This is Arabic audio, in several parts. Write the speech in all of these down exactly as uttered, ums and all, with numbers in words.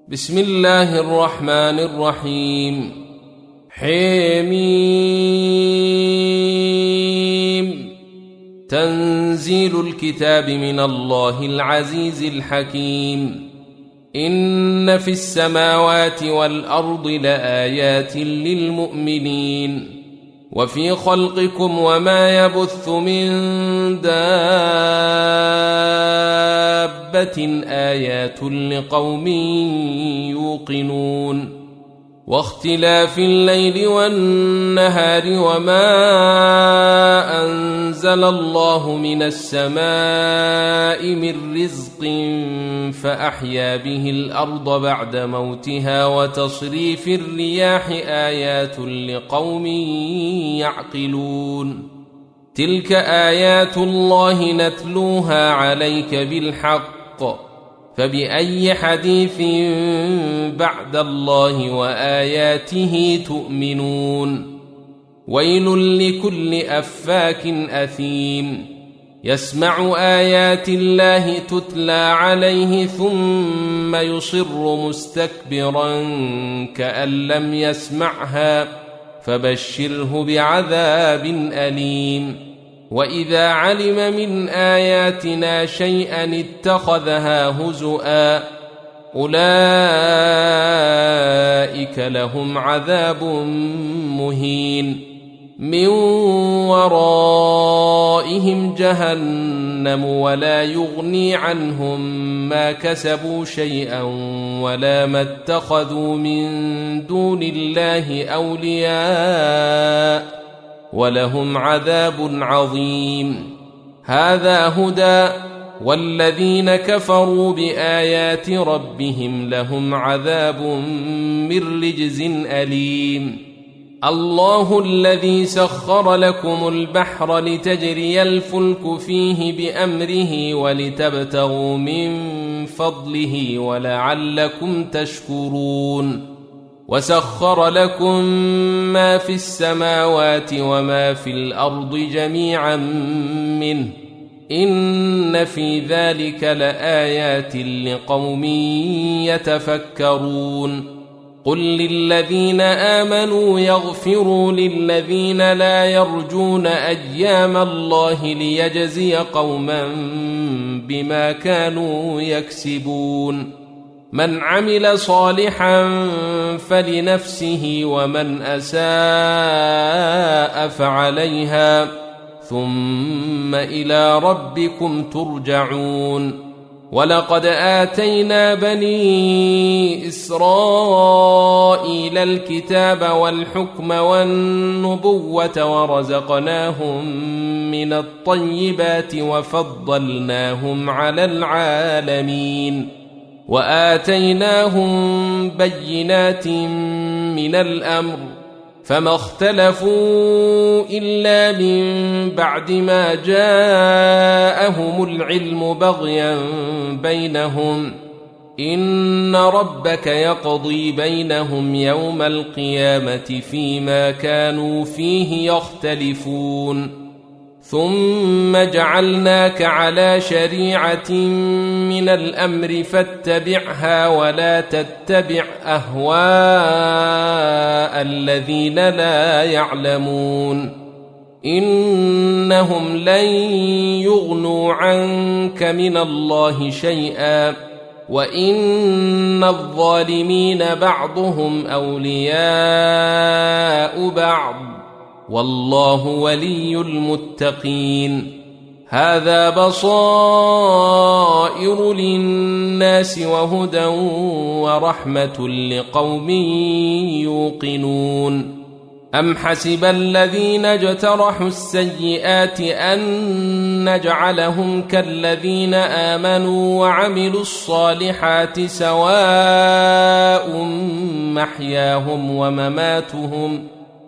بسم الله الرحمن الرحيم. حميم. تنزيل الكتاب من الله العزيز الحكيم. إن في السماوات والأرض لآيات للمؤمنين وفي خلقكم وما يبث من دابة آيات لقوم يوقنون واختلاف الليل والنهار وما أنزل الله من السماء من رزق فأحيا به الأرض بعد موتها وتصريف الرياح آيات لقوم يعقلون. تلك آيات الله نتلوها عليك بالحق فبأي حديث بعد الله وآياته تؤمنون. ويل لكل أفاك أثيم يسمع آيات الله تتلى عليه ثم يصر مستكبرا كأن لم يسمعها فبشره بعذاب أليم. وإذا علم من آياتنا شيئا اتخذها هزؤا أولئك لهم عذاب مهين من ورائهم جهنم ولا يغني عنهم ما كسبوا شيئا ولا ما اتخذوا من دون الله أولياء ولهم عذاب عظيم. هذا هدى والذين كفروا بآيات ربهم لهم عذاب من رجز أليم. الله الذي سخر لكم البحر لتجري الفلك فيه بأمره ولتبتغوا من فضله ولعلكم تشكرون. وسخر لكم ما في السماوات وما في الأرض جميعا منه إن في ذلك لآيات لقوم يتفكرون. قل للذين آمنوا يغفروا للذين لا يرجون أيام الله ليجزي قوما بما كانوا يكسبون. من عمل صالحا فلنفسه ومن أساء فعليها ثم إلى ربكم ترجعون. ولقد آتينا بني إسرائيل الكتاب والحكم والنبوة ورزقناهم من الطيبات وفضلناهم على العالمين وآتيناهم بينات من الأمر فما اختلفوا إلا من بعد ما جاءهم العلم بغيا بينهم إن ربك يقضي بينهم يوم القيامة فيما كانوا فيه يختلفون. ثم جعلناك على شريعة من الأمر فاتبعها ولا تتبع أهواء الذين لا يعلمون إنهم لن يغنوا عنك من الله شيئا وإن الظالمين بعضهم أولياء بعض والله ولي المتقين. هذا بصائر للناس وهدى ورحمة لقوم يوقنون. أم حسب الذين اجترحوا السيئات أن نجعلهم كالذين آمنوا وعملوا الصالحات سواء محياهم ومماتهم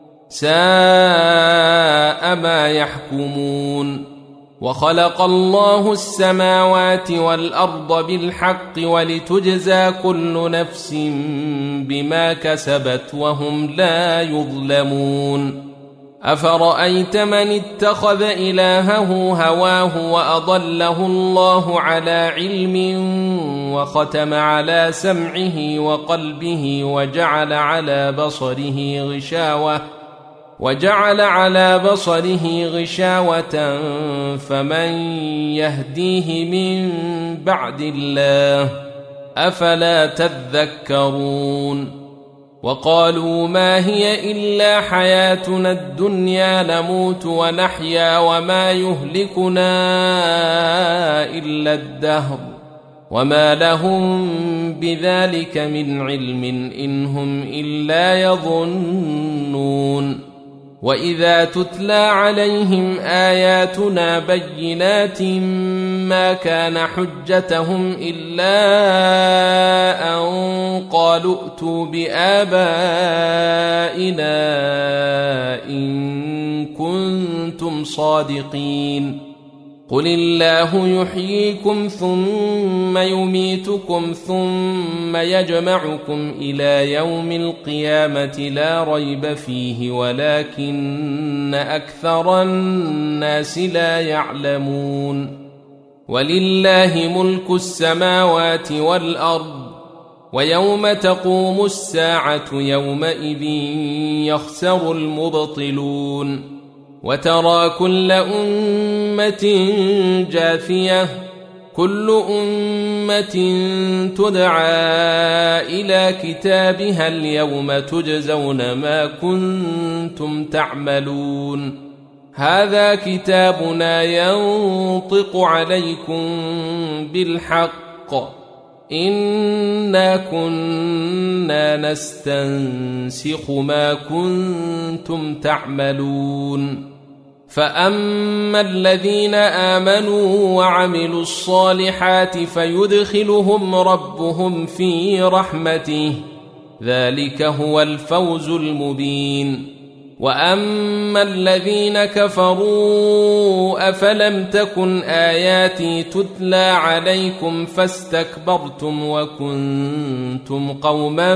ساء ما يحكمون. وخلق الله السماوات والأرض بالحق ولتجزى كل نفس بما كسبت وهم لا يظلمون. أفرأيت من اتخذ إلهه هواه وأضله الله على علم وختم على سمعه وقلبه وجعل على بصره غشاوة وجعل على بصره غشاوة فمن يهديه من بعد الله أفلا تذكرون وقالوا ما هي إلا حياتنا الدنيا نموت ونحيا وما يهلكنا إلا الدهر وما لهم بذلك من علم إن هم إلا يظنون وإذا تتلى عليهم آياتنا بينات ما كان حجتهم إلا أن قالوا ائتوا بآبائنا إن كنتم صادقين قل الله يحييكم ثم يميتكم ثم يجمعكم إلى يوم القيامة لا ريب فيه ولكن أكثر الناس لا يعلمون ولله ملك السماوات والأرض ويوم تقوم الساعة يومئذ يخسر المبطلون وترى كل أمة جاثية كل أمة تدعى إلى كتابها اليوم تجزون ما كنتم تعملون هذا كتابنا ينطق عليكم بالحق إنا كنا نستنسخ ما كنتم تعملون فأما الذين آمنوا وعملوا الصالحات فيدخلهم ربهم في رحمته ذلك هو الفوز المبين وأما الذين كفروا أفلم تكن آياتي تتلى عليكم فاستكبرتم وكنتم قوما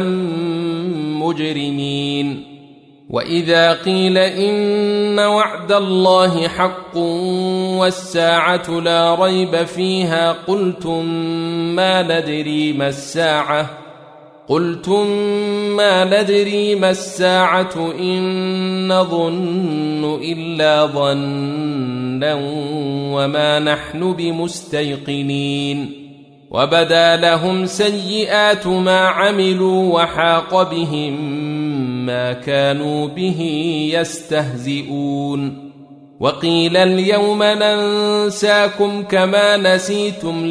مجرمين وإذا قيل إن وعد الله حق والساعة لا ريب فيها قلتم ما ندري ما الساعة قلتم ما ندري ما الساعة إن نظن إلا ظنا وما نحن بمستيقنين وبدا لهم سيئات ما عملوا وحاق بهم ما كانوا به يستهزئون وقيل اليوم ننساكم كما نسيتم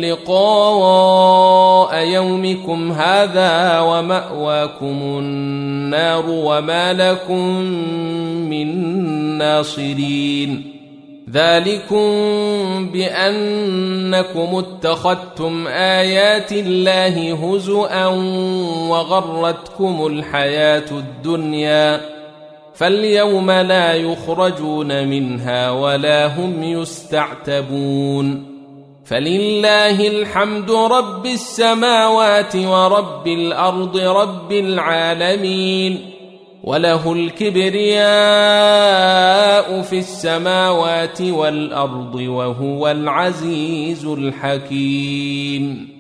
لقاء يومكم هذا ومأواكم النار وما لكم من ناصرين ذلكم بأنكم اتخذتم آيات الله هزؤا وغرتكم الحياة الدنيا فاليوم لا يخرجون منها ولا هم يستعتبون فلله الحمد رب السماوات ورب الأرض رب العالمين وله الكبرياء في السماوات والأرض وهو العزيز الحكيم